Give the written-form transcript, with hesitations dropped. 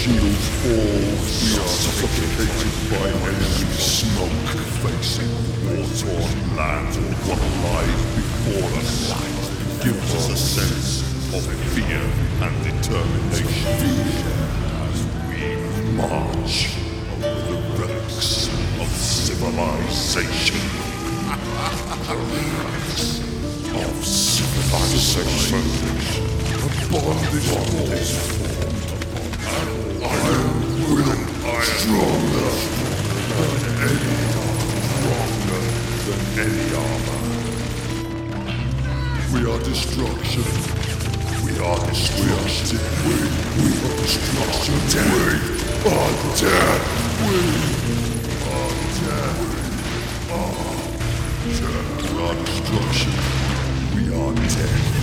shields fall, we are suffocated by enemy smoke, facing war-torn land or what lies before us. Gives us a sense of fear and determination as we march over the relics of civilization. The relics of civilization. The bond is formed. Iron will stronger than any armor. We are destruction. We are destruction. We are destruction. We are death. We are death. We are destruction. We are death.